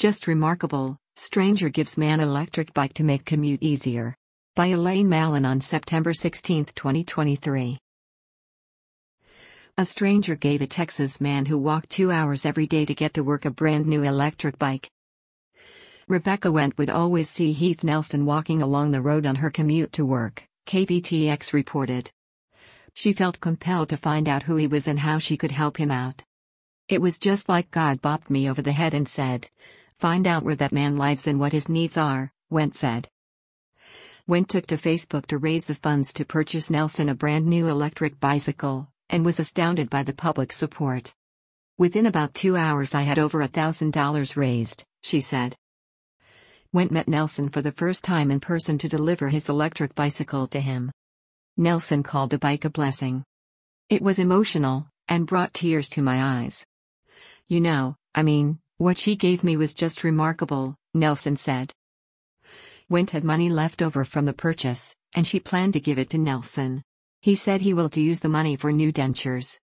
Just remarkable, stranger gives man electric bike to make commute easier. By Elaine Mallon on September 16, 2023. A stranger gave a Texas man who walked 2 hours every day to get to work a brand new electric bike. Rebecca Went would always see Heath Nelson walking along the road on her commute to work, KBTX reported. She felt compelled to find out who he was and how she could help him out. It was just like God bopped me over the head and said, "Find out where that man lives and what his needs are," Went said. Went took to Facebook to raise the funds to purchase Nelson a brand new electric bicycle, and was astounded by the public support. "Within about 2 hours I had over $1,000 raised," she said. Went met Nelson for the first time in person to deliver his electric bicycle to him. Nelson called the bike a blessing. "It was emotional, and brought tears to my eyes. What she gave me was just remarkable," Nelson said. Went had money left over from the purchase, and she planned to give it to Nelson. He said he will use the money for new dentures.